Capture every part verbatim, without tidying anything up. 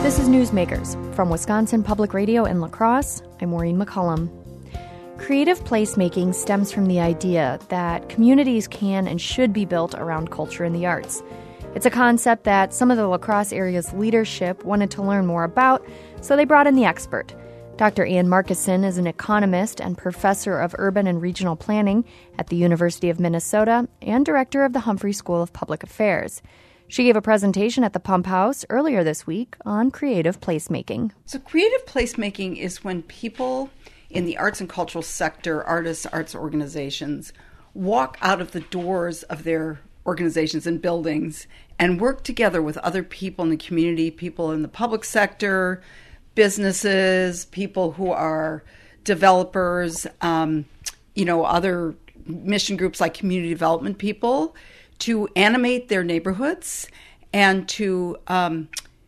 This is Newsmakers from Wisconsin Public Radio in La Crosse. I'm Maureen McCullum. Creative placemaking stems from the idea that communities can and should be built around culture and the arts. It's a concept that some of the La Crosse area's leadership wanted to learn more about, so they brought in the expert. Doctor Ann Markuson is an economist and professor of urban and regional planning at the University of Minnesota and director of the Humphrey School of Public Affairs. She gave a presentation at the Pump House earlier this week on creative placemaking. So creative placemaking is when people in the arts and cultural sector, artists, arts organizations, walk out of the doors of their organizations and buildings and work together with other people in the community, people in the public sector, businesses, people who are developers, um, you know, other mission groups like community development people, to animate their neighborhoods and to um,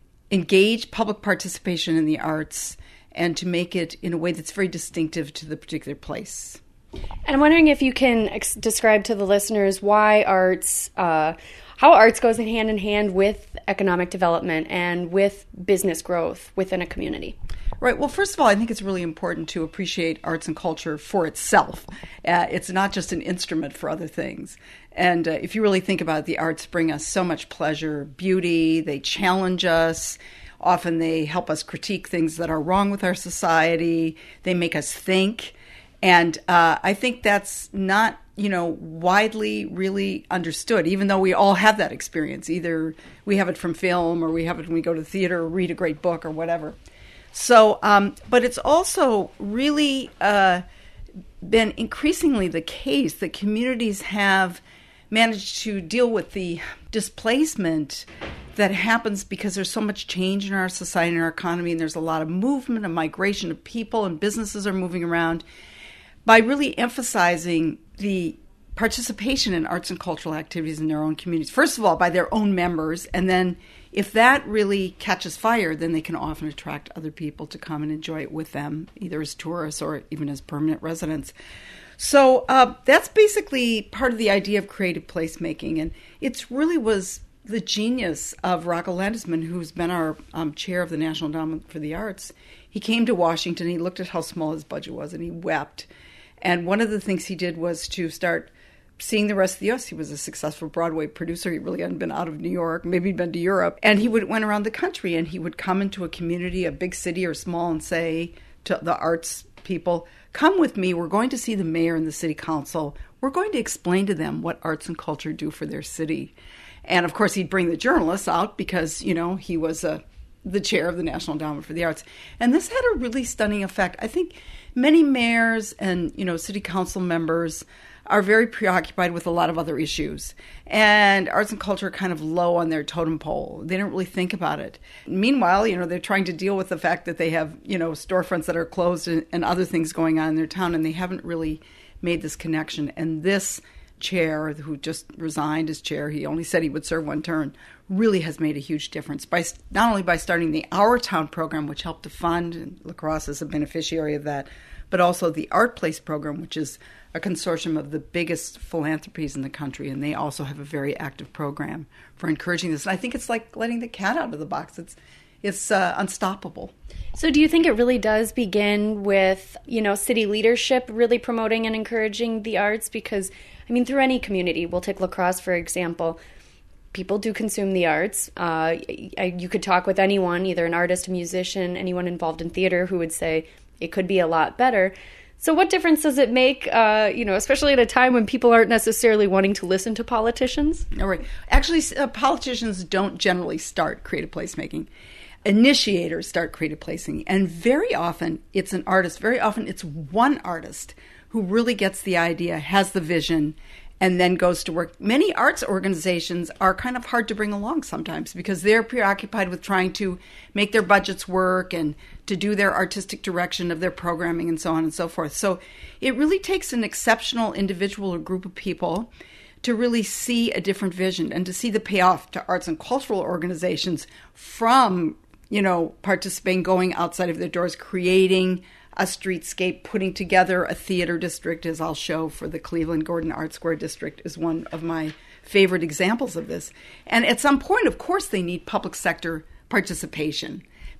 engage public participation in the arts and to make it in a way that's very distinctive to the particular place. And I'm wondering if you can ex- describe to the listeners why arts, uh, how arts goes hand in hand with economic development and with business growth within a community. Right. Well, first of all, I think it's really important to appreciate arts and culture for itself. Uh, it's not just an instrument for other things. And uh, if you really think about it, the arts bring us so much pleasure, beauty, they challenge us. Often they help us critique things that are wrong with our society. They make us think. And uh, I think that's not, you know, widely really understood, even though we all have that experience. Either we have it from film or we have it when we go to the theater or read a great book or whatever. So, um, but it's also really uh, been increasingly the case that communities have managed to deal with the displacement that happens because there's so much change in our society and our economy, and there's a lot of movement and migration of people, and businesses are moving around, by really emphasizing the participation in arts and cultural activities in their own communities. First of all, by their own members, and then if that really catches fire, then they can often attract other people to come and enjoy it with them, either as tourists or even as permanent residents. So uh, that's basically part of the idea of creative placemaking, and it really was the genius of Rocco Landesman, who's been our um, chair of the National Endowment for the Arts. He came to Washington, he looked at how small his budget was, and he wept. And one of the things he did was to start seeing the rest of the U S. He was a successful Broadway producer. He really hadn't been out of New York. Maybe he'd been to Europe. And he would went around the country, and he would come into a community, a big city or small, and say to the arts people, come with me. We're going to see the mayor and the city council. We're going to explain to them what arts and culture do for their city. And, of course, he'd bring the journalists out because, you know, he was a, the chair of the National Endowment for the Arts. And this had a really stunning effect. I think many mayors and, you know, city council members are very preoccupied with a lot of other issues. And arts and culture are kind of low on their totem pole. They don't really think about it. Meanwhile, you know, they're trying to deal with the fact that they have, you know, storefronts that are closed and, and other things going on in their town, and they haven't really made this connection. And this chair, who just resigned as chair, he only said he would serve one term, really has made a huge difference by not only by starting the Our Town program, which helped to fund, and La Crosse is a beneficiary of that, but also the Art Place program, which is a consortium of the biggest philanthropies in the country, and they also have a very active program for encouraging this. And I think it's like letting the cat out of the box. It's it's uh, unstoppable. So do you think it really does begin with, you know, city leadership really promoting and encouraging the arts? Because, I mean, through any community, we'll take La Crosse, for example, people do consume the arts. Uh, you could talk with anyone, either an artist, a musician, anyone involved in theater, who would say it could be a lot better. So what difference does it make, uh, you know, especially at a time when people aren't necessarily wanting to listen to politicians? All right. Actually, uh, politicians don't generally start creative placemaking. Initiators start creative placemaking. And very often it's an artist. Very often it's one artist who really gets the idea, has the vision, and then goes to work. Many arts organizations are kind of hard to bring along sometimes because they're preoccupied with trying to make their budgets work and to do their artistic direction of their programming and so on and so forth. So it really takes an exceptional individual or group of people to really see a different vision and to see the payoff to arts and cultural organizations from, you know, participating, going outside of their doors, creating a streetscape, putting together a theater district, as I'll show for the Cleveland Gordon Art Square District, is one of my favorite examples of this. And at some point, of course, they need public sector participation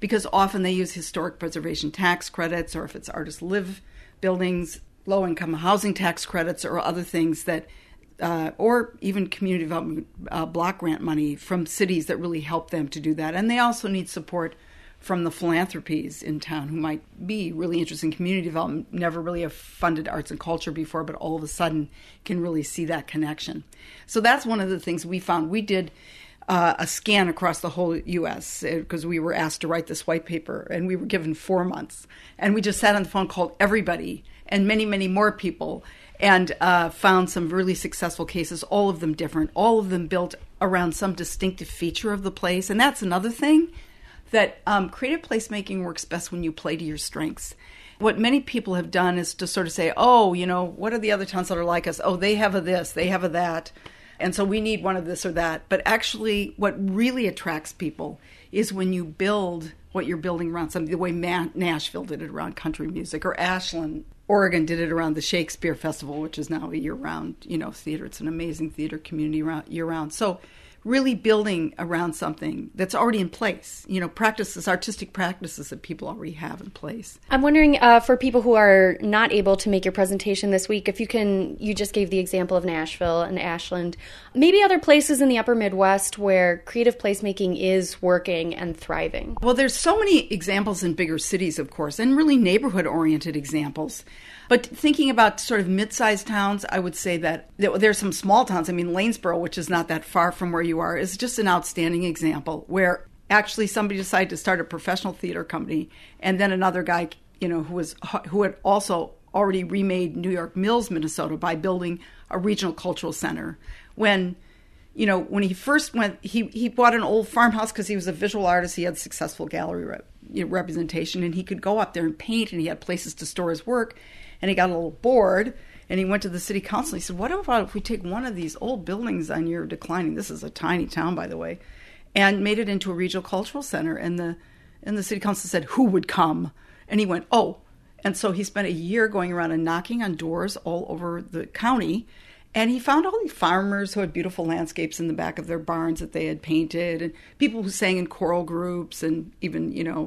because often they use historic preservation tax credits, or if it's artist live buildings, low-income housing tax credits, or other things that, uh, or even community development uh, block grant money from cities that really help them to do that. And they also need support from the philanthropies in town who might be really interested in community development, never really have funded arts and culture before, but all of a sudden can really see that connection. So that's one of the things we found. We did uh, a scan across the whole U S because we were asked to write this white paper, and we were given four months. And we just sat on the phone, called everybody and many, many more people, and uh, found some really successful cases, all of them different, all of them built around some distinctive feature of the place. And that's another thing, that um, creative placemaking works best when you play to your strengths. What many people have done is to sort of say, oh, you know, what are the other towns that are like us? Oh, they have a this, they have a that, and so we need one of this or that. But actually, what really attracts people is when you build what you're building around something, the way Ma- Nashville did it around country music, or Ashland, Oregon did it around the Shakespeare Festival, which is now a year-round, you know, theater. It's an amazing theater community around, year-round. So really building around something that's already in place, you know, practices, artistic practices that people already have in place. I'm wondering, uh, for people who are not able to make your presentation this week, if you can, you just gave the example of Nashville and Ashland, maybe other places in the upper Midwest where creative placemaking is working and thriving. Well, there's so many examples in bigger cities, of course, and really neighborhood-oriented examples. But thinking about sort of mid-sized towns, I would say that there's some small towns. I mean, Lanesboro, which is not that far from where you are, is just an outstanding example where actually somebody decided to start a professional theater company, and then another guy, you know, who was who had also already remade New York Mills, Minnesota, by building a regional cultural center. When, you know, when he first went, he, he bought an old farmhouse because he was a visual artist. He had successful gallery rep, you know, representation, and he could go up there and paint, and he had places to store his work. And he got a little bored, and he went to the city council. He said, what about if we take one of these old buildings on your declining, this is a tiny town, by the way, and made it into a regional cultural center? And the and the city council said, who would come? And he went, oh. And so he spent a year going around and knocking on doors all over the county. And he found all these farmers who had beautiful landscapes in the back of their barns that they had painted, and people who sang in choral groups, and even, you know,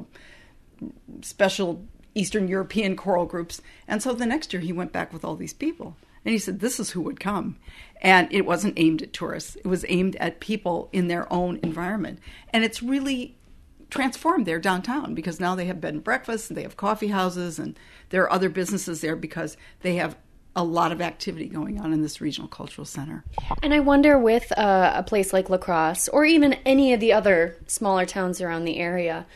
special Eastern European choral groups. And so the next year he went back with all these people. And he said, this is who would come. And it wasn't aimed at tourists. It was aimed at people in their own environment. And it's really transformed their downtown, because now they have bed and breakfast, and they have coffee houses, and there are other businesses there because they have a lot of activity going on in this regional cultural center. And I wonder, with uh, a place like La Crosse, or even any of the other smaller towns around the area,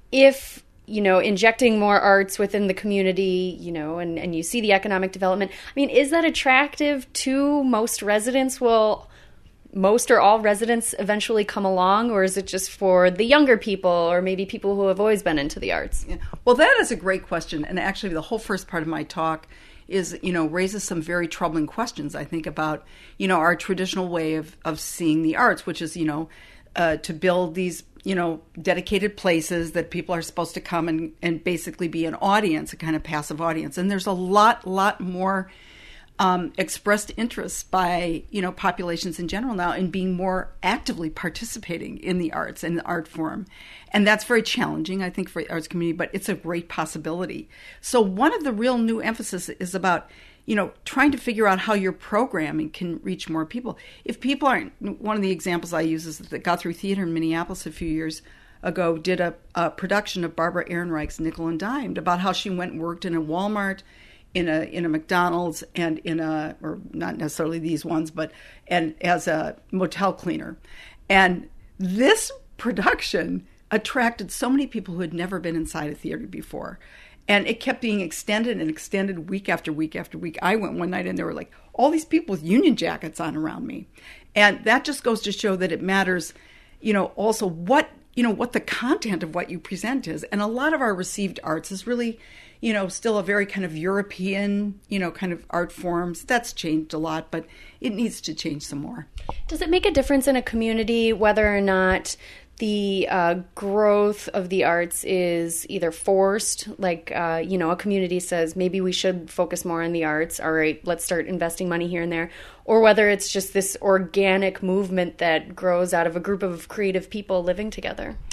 if, you know, injecting more arts within the community, you know, and, and you see the economic development, I mean, is that attractive to most residents? Will most or all residents eventually come along, or is it just for the younger people, or maybe people who have always been into the arts? Yeah. Well, that is a great question. And actually, the whole first part of my talk is, you know, raises some very troubling questions, I think, about, you know, our traditional way of, of seeing the arts, which is, you know, uh, to build these, you know, dedicated places that people are supposed to come and, and basically be an audience, a kind of passive audience. And there's a lot, lot more um, expressed interest by, you know, populations in general now in being more actively participating in the arts and the art form. And that's very challenging, I think, for the arts community, but it's a great possibility. So one of the real new emphasis is about, you know, trying to figure out how your programming can reach more people. If people aren't, one of the examples I use is that Guthrie Theater in Minneapolis a few years ago did a, a production of Barbara Ehrenreich's Nickel and Dimed, about how she went and worked in a Walmart, in a in a McDonald's, and in a, or not necessarily these ones, but and as a motel cleaner. And this production attracted so many people who had never been inside a theater before. And it kept being extended and extended week after week after week. I went one night and there were like all these people with Union jackets on around me. And that just goes to show that it matters, you know, also what, you know, what the content of what you present is. And a lot of our received arts is really, you know, still a very kind of European, you know, kind of art forms. That's changed a lot, but it needs to change some more. Does it make a difference in a community whether or not the uh, growth of the arts is either forced, like, uh, you know, a community says, maybe we should focus more on the arts, all right, let's start investing money here and there, or whether it's just this organic movement that grows out of a group of creative people living together?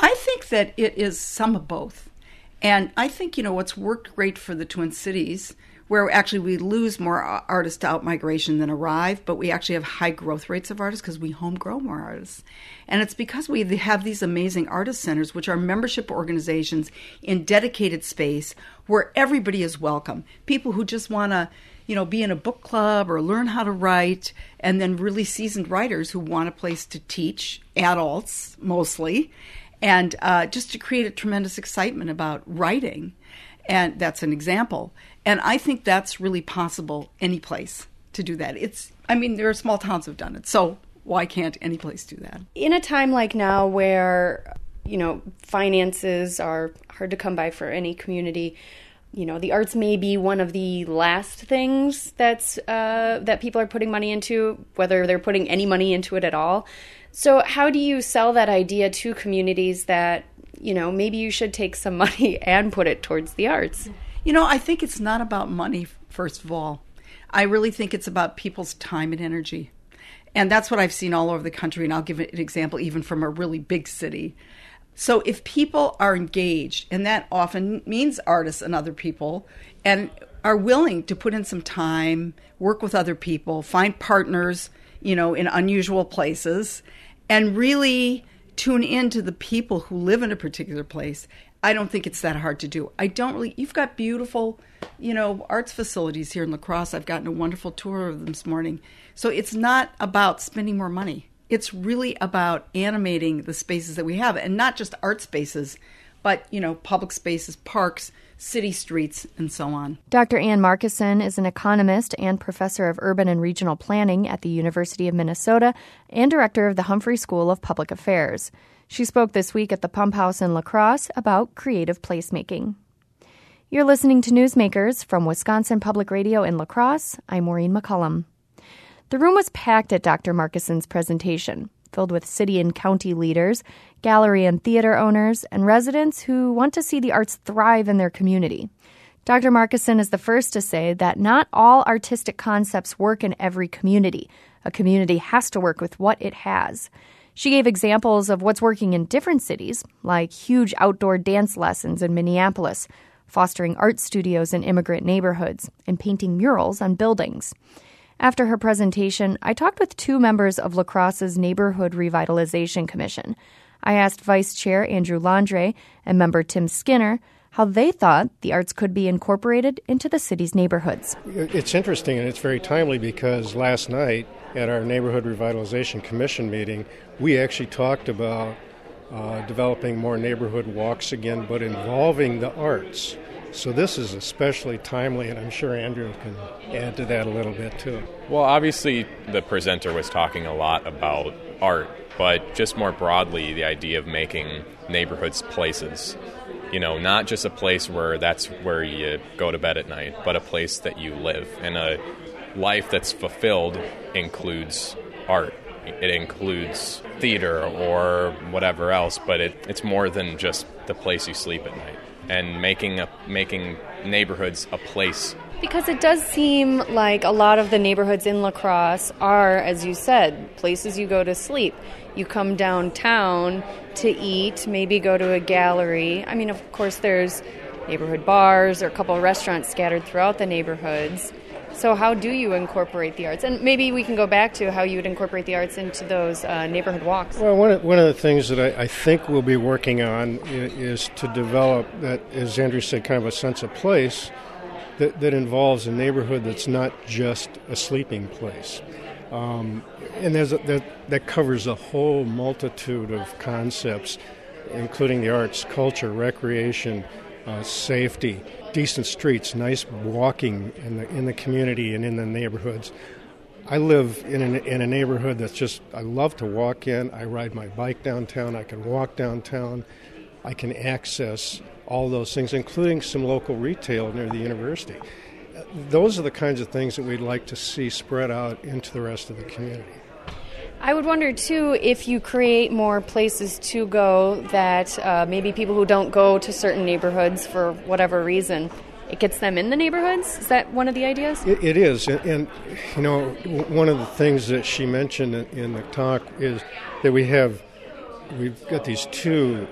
I think that it is some of both. And I think, you know, what's worked great for the Twin Cities, where actually we lose more artists to out-migration than arrive, but we actually have high growth rates of artists because we home grow more artists. And it's because we have these amazing artist centers, which are membership organizations in dedicated space where everybody is welcome. People who just want to, you know, be in a book club or learn how to write, and then really seasoned writers who want a place to teach, adults mostly, and uh, just to create a tremendous excitement about writing. And that's an example. And I think that's really possible any place to do that. It's, I mean, there are small towns have done it. So why can't any place do that? In a time like now where, you know, finances are hard to come by for any community, you know, the arts may be one of the last things that's uh, that people are putting money into, whether they're putting any money into it at all. So how do you sell that idea to communities that, you know, maybe you should take some money and put it towards the arts? You know, I think it's not about money, first of all. I really think it's about people's time and energy. And that's what I've seen all over the country, and I'll give an example even from a really big city. So if people are engaged, and that often means artists and other people, and are willing to put in some time, work with other people, find partners, you know, in unusual places, and really tune in to the people who live in a particular place, I don't think it's that hard to do. I don't really, you've got beautiful, you know, arts facilities here in La Crosse. I've gotten a wonderful tour of them this morning. So it's not about spending more money. It's really about animating the spaces that we have, and not just art spaces, but, you know, public spaces, parks, city streets, and so on. Doctor Ann Markison is an economist and professor of urban and regional planning at the University of Minnesota and director of the Humphrey School of Public Affairs. She spoke this week at the Pump House in La Crosse about creative placemaking. You're listening to Newsmakers from Wisconsin Public Radio in La Crosse. I'm Maureen McCullum. The room was packed at Doctor Markison's presentation, filled with city and county leaders, gallery and theater owners, and residents who want to see the arts thrive in their community. Doctor Markison is the first to say that not all artistic concepts work in every community. A community has to work with what it has. She gave examples of what's working in different cities, like huge outdoor dance lessons in Minneapolis, fostering art studios in immigrant neighborhoods, and painting murals on buildings. After her presentation, I talked with two members of La Crosse's Neighborhood Revitalization Commission. I asked Vice Chair Andrew Landre and member Tim Skinner how they thought the arts could be incorporated into the city's neighborhoods. It's interesting, and it's very timely, because last night at our Neighborhood Revitalization Commission meeting, we actually talked about uh, developing more neighborhood walks again, but involving the arts. So this is especially timely, and I'm sure Andrew can add to that a little bit, too. Well, obviously, the presenter was talking a lot about art, but just more broadly, the idea of making neighborhoods places. You know, not just a place where that's where you go to bed at night, but a place that you live. And a life that's fulfilled includes art. It includes theater or whatever else, but it, it's more than just the place you sleep at night. And making a, making neighborhoods a place. Because it does seem like a lot of the neighborhoods in La Crosse are, as you said, places you go to sleep. You come downtown to eat, maybe go to a gallery. I mean, of course, there's neighborhood bars or a couple of restaurants scattered throughout the neighborhoods. So how do you incorporate the arts? And maybe we can go back to how you would incorporate the arts into those uh, neighborhood walks. Well, one of, one of the things that I, I think we'll be working on is, is to develop that, as Andrew said, kind of a sense of place that, that involves a neighborhood that's not just a sleeping place. Um, and there's a, that, that covers a whole multitude of concepts, including the arts, culture, recreation, uh, safety, decent streets, nice walking in the in the community and in the neighborhoods. I live in a, in a neighborhood that's just, I love to walk in. I ride my bike downtown. I can walk downtown. I can access all those things, including some local retail near the university. Those are the kinds of things that we'd like to see spread out into the rest of the community. I would wonder, too, if you create more places to go that uh, maybe people who don't go to certain neighborhoods for whatever reason, it gets them in the neighborhoods? Is that one of the ideas? It, it is. And, and, you know, one of the things that she mentioned in the talk is that we have we've got these two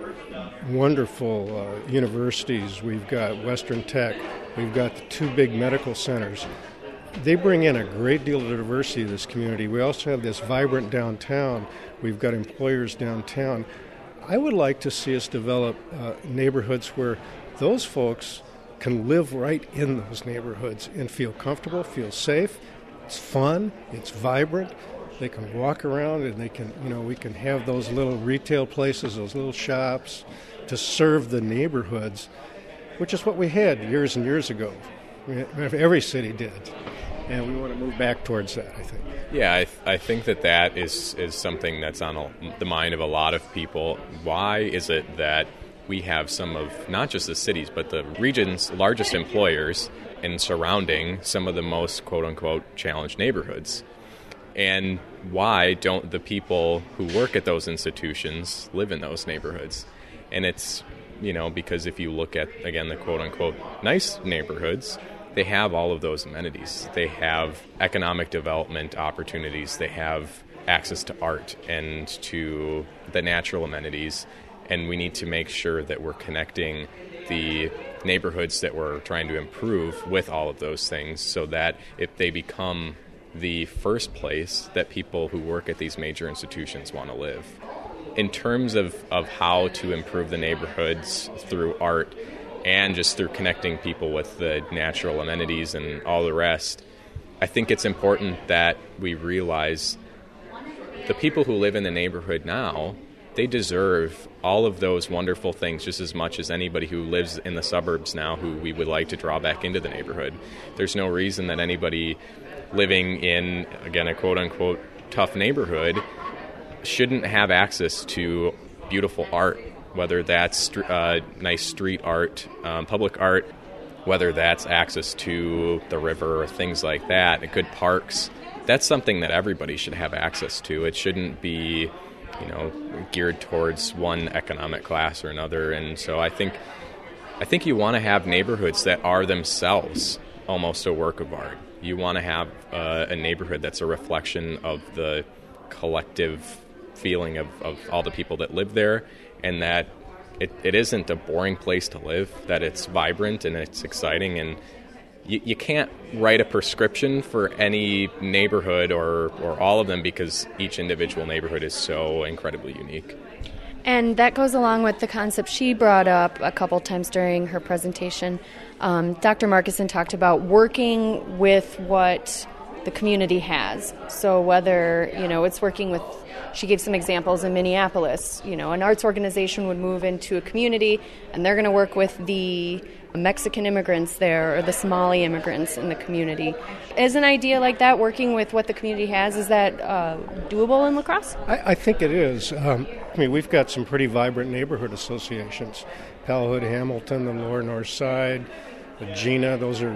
wonderful uh, universities. We've got Western Tech. We've got the two big medical centers. They bring in a great deal of diversity to this community. We also have this vibrant downtown. We've got employers downtown. I would like to see us develop uh, neighborhoods where those folks can live right in those neighborhoods and feel comfortable, feel safe. It's fun, it's vibrant. They can walk around and they can, you know, we can have those little retail places, those little shops to serve the neighborhoods, which is what we had years and years ago. Every city did. And we want to move back towards that, I think. Yeah, I, th- I think that that is, is something that's on a, the mind of a lot of people. Why is it that we have some of, not just the cities, but the region's largest employers in surrounding some of the most quote-unquote challenged neighborhoods? And why don't the people who work at those institutions live in those neighborhoods? And it's, you know, because if you look at, again, the quote-unquote nice neighborhoods, they have all of those amenities. They have economic development opportunities. They have access to art and to the natural amenities. And we need to make sure that we're connecting the neighborhoods that we're trying to improve with all of those things so that if they become the first place that people who work at these major institutions want to live. In terms of, of how to improve the neighborhoods through art and just through connecting people with the natural amenities and all the rest, I think it's important that we realize the people who live in the neighborhood now, they deserve all of those wonderful things just as much as anybody who lives in the suburbs now who we would like to draw back into the neighborhood. There's no reason that anybody living in, again, a quote-unquote tough neighborhood shouldn't have access to beautiful art, whether that's uh, nice street art, um, public art, whether that's access to the river or things like that, good parks. That's something that everybody should have access to. It shouldn't be, you know, geared towards one economic class or another. And so I think, I think you want to have neighborhoods that are themselves almost a work of art. You want to have uh, a neighborhood that's a reflection of the collective feeling of, of all the people that live there, and that it, it isn't a boring place to live, that it's vibrant and it's exciting. And you, you can't write a prescription for any neighborhood or, or all of them because each individual neighborhood is so incredibly unique. And that goes along with the concept she brought up a couple times during her presentation. Um, Doctor Markuson talked about working with what the community has. So whether, you know, it's working with, she gave some examples in Minneapolis, you know, an arts organization would move into a community and they're going to work with the Mexican immigrants there or the Somali immigrants in the community. Is an idea like that, working with what the community has, is that uh, doable in La Crosse? I, I think it is. Um, I mean, we've got some pretty vibrant neighborhood associations. Palo Hood, Hamilton, the Lower North Side, Gina, those are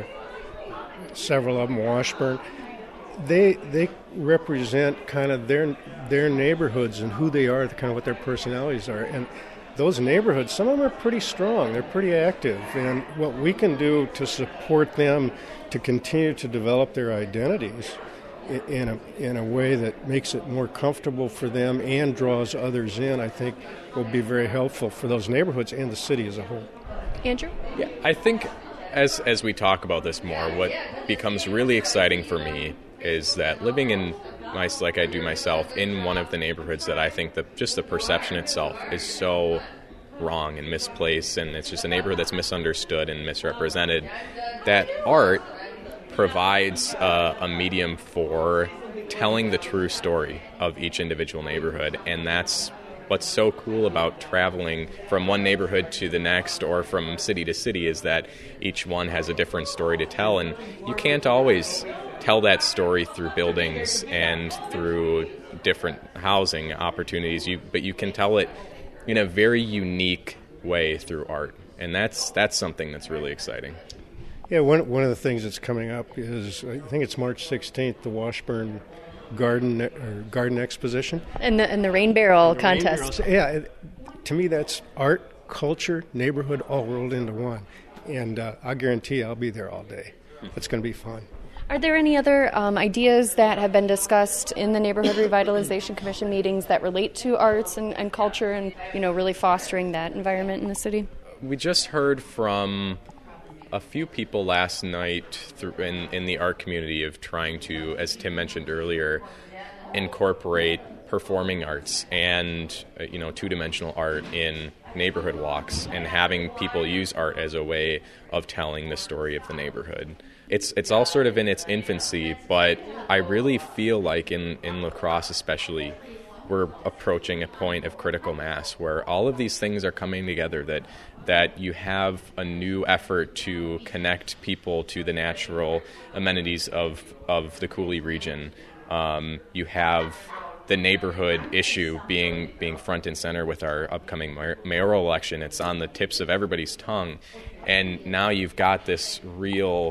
several of them, Washburn. They they represent kind of their their neighborhoods and who they are, kind of what their personalities are. And those neighborhoods, some of them are pretty strong. They're pretty active. And what we can do to support them to continue to develop their identities in a in a way that makes it more comfortable for them and draws others in, I think will be very helpful for those neighborhoods and the city as a whole. Andrew? Yeah, I think as as we talk about this more, what becomes really exciting for me is that living in, my, like I do myself, in one of the neighborhoods that I think that just the perception itself is so wrong and misplaced, and it's just a neighborhood that's misunderstood and misrepresented, that art provides uh, a medium for telling the true story of each individual neighborhood. And that's what's so cool about traveling from one neighborhood to the next or from city to city, is that each one has a different story to tell, and you can't always tell that story through buildings and through different housing opportunities, you, but you can tell it in a very unique way through art, and that's that's something that's really exciting. Yeah, one one of the things that's coming up is, I think it's March sixteenth, the Washburn Garden or Garden Exposition. And the, and the Rain Barrel the contest. Rain yeah, it, to me that's art, culture, neighborhood all rolled into one. And uh, I guarantee I'll be there all day. It's going to be fun. Are there any other um, ideas that have been discussed in the Neighborhood Revitalization Commission meetings that relate to arts and, and culture and, you know, really fostering that environment in the city? We just heard from a few people last night through in, in the art community of trying to, as Tim mentioned earlier, incorporate performing arts and, uh, you know, two-dimensional art in neighborhood walks and having people use art as a way of telling the story of the neighborhood. It's it's all sort of in its infancy, but I really feel like in, in La Crosse especially, we're approaching a point of critical mass where all of these things are coming together, that that you have a new effort to connect people to the natural amenities of, of the Coulee region. Um, you have the neighborhood issue being being front and center with our upcoming mayor, mayoral election. It's on the tips of everybody's tongue. And now you've got this real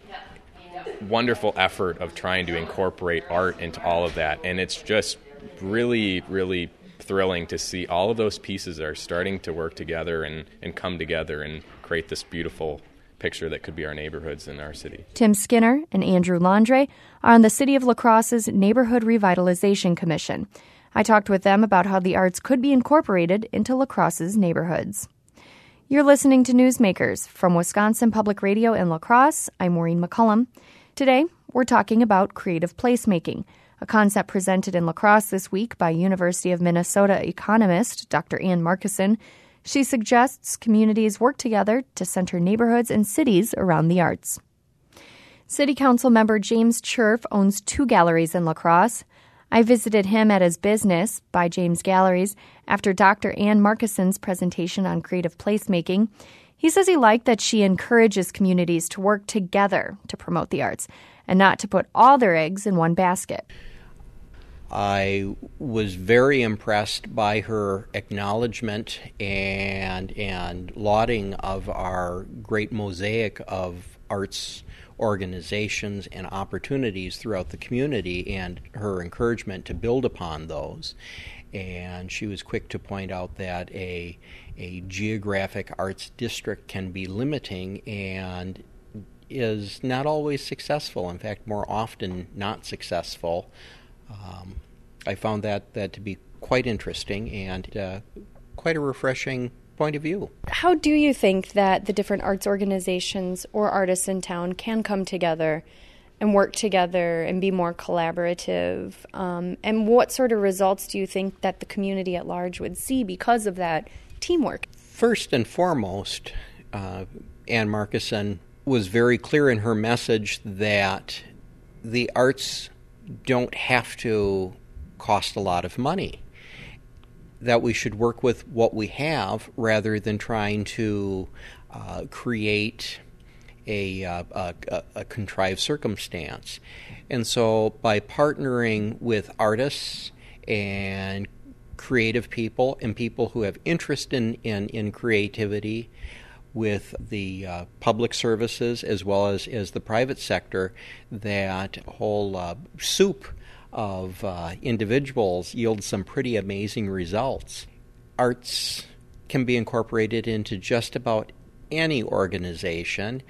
wonderful effort of trying to incorporate art into all of that. And it's just really, really thrilling to see all of those pieces are starting to work together and, and come together and create this beautiful picture that could be our neighborhoods in our city. Tim Skinner and Andrew Landre are on the City of La Crosse's Neighborhood Revitalization Commission. I talked with them about how the arts could be incorporated into La Crosse's neighborhoods. You're listening to Newsmakers from Wisconsin Public Radio in La Crosse. I'm Maureen McCullum. Today, we're talking about creative placemaking, a concept presented in La Crosse this week by University of Minnesota economist Doctor Ann Markison. She suggests communities work together to center neighborhoods and cities around the arts. City Council member James Cherf owns two galleries in La Crosse. I visited him at his business, By James Galleries, after Doctor Ann Markison's presentation on creative placemaking. He says he liked that she encourages communities to work together to promote the arts and not to put all their eggs in one basket. I was very impressed by her acknowledgement and and lauding of our great mosaic of arts organizations and opportunities throughout the community and her encouragement to build upon those. And she was quick to point out that a a geographic arts district can be limiting and is not always successful. In fact, more often not successful. Um, I found that, that to be quite interesting and uh, quite a refreshing point of view. How do you think that the different arts organizations or artists in town can come together and work together and be more collaborative? Um, and what sort of results do you think that the community at large would see because of that teamwork? First and foremost, uh, Ann Markison was very clear in her message that the arts don't have to cost a lot of money, that we should work with what we have rather than trying to uh, create a, uh, a, a contrived circumstance. And so by partnering with artists and creative people and people who have interest in, in, in creativity, with the uh, public services as well as, as the private sector, that whole uh, soup of uh, individuals yields some pretty amazing results. Arts can be incorporated into just about any organization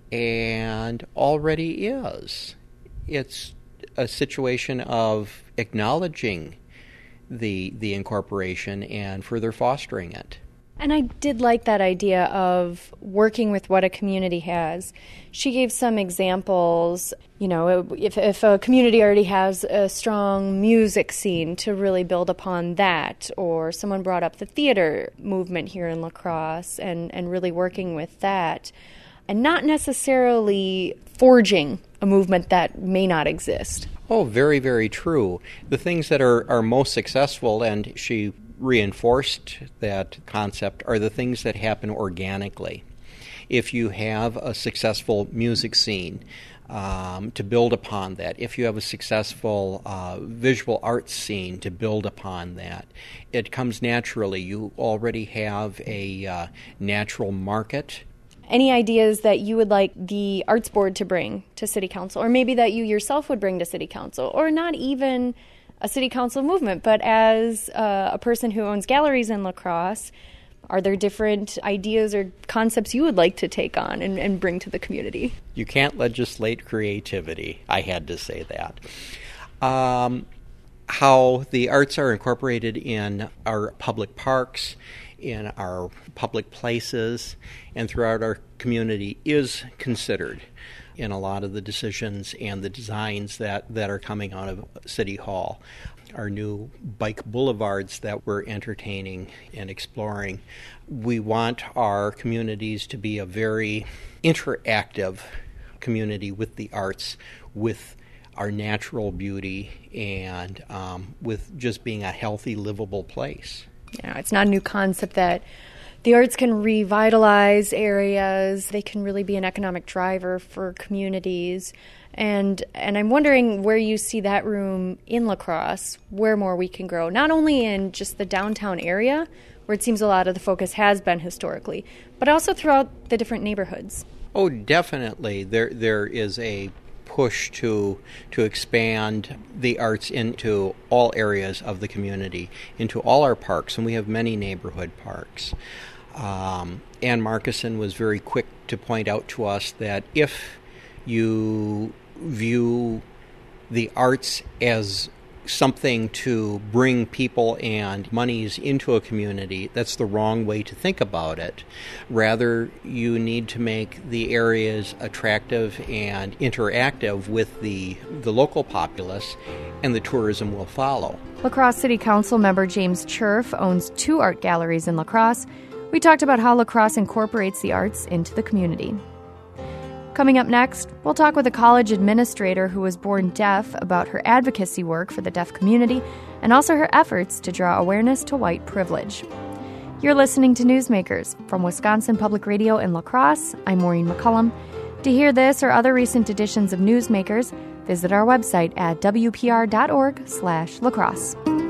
and already is. It's a situation of acknowledging the the incorporation and further fostering it. And I did like that idea of working with what a community has. She gave some examples, you know, if, if a community already has a strong music scene, to really build upon that. Or someone brought up the theater movement here in La Crosse and, and really working with that. And not necessarily forging a movement that may not exist. Oh, very, very true. The things that are, are most successful, and she reinforced that concept, are the things that happen organically. If you have a successful music scene, um, to build upon that. If you have a successful uh, visual arts scene, to build upon that. It comes naturally. You already have a uh, natural market. Any ideas that you would like the Arts Board to bring to City Council, or maybe that you yourself would bring to City Council, or not even a City Council movement, but as uh, a person who owns galleries in La Crosse, Are there different ideas or concepts you would like to take on and, and bring to the community? You can't legislate creativity. I had to say that. Um, how the arts are incorporated in our public parks, in our public places, and throughout our community is considered in a lot of the decisions and the designs that, that are coming out of City Hall. Our new bike boulevards that we're entertaining and exploring. We want our communities to be a very interactive community with the arts, with our natural beauty, and um, with just being a healthy, livable place. Yeah, it's not a new concept that the arts can revitalize areas. They can really be an economic driver for communities. And and I'm wondering where you see that room in La Crosse, where more we can grow, not only in just the downtown area, where it seems a lot of the focus has been historically, but also throughout the different neighborhoods. Oh, definitely. There there is a push to to expand the arts into all areas of the community, into all our parks, and we have many neighborhood parks. Um, Ann Markison was very quick to point out to us that if you view the arts as something to bring people and monies into a community, that's the wrong way to think about it. Rather, you need to make the areas attractive and interactive with the, the local populace, and the tourism will follow. La Crosse City Council member James Cherf owns two art galleries in La Crosse. We talked about how La Crosse incorporates the arts into the community. Coming up next, we'll talk with a college administrator who was born deaf about her advocacy work for the deaf community and also her efforts to draw awareness to white privilege. You're listening to Newsmakers from Wisconsin Public Radio in La Crosse. I'm Maureen McCullum. To hear this or other recent editions of Newsmakers, visit our website at w p r dot org slash lacrosse.